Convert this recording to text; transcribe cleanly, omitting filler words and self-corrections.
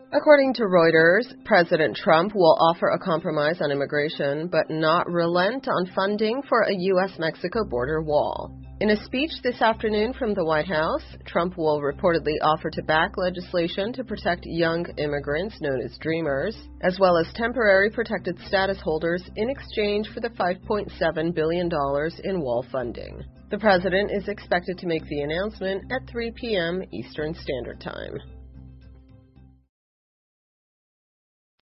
According to Reuters, President Trump will offer a compromise on immigration, but not relent on funding for a U.S.-Mexico border wall. In a speech this afternoon from the White House, Trump will reportedly offer to back legislation to protect young immigrants known as Dreamers, as well as temporary protected status holders in exchange for the $5.7 billion in wall funding. The president is expected to make the announcement at 3 p.m. Eastern Standard Time.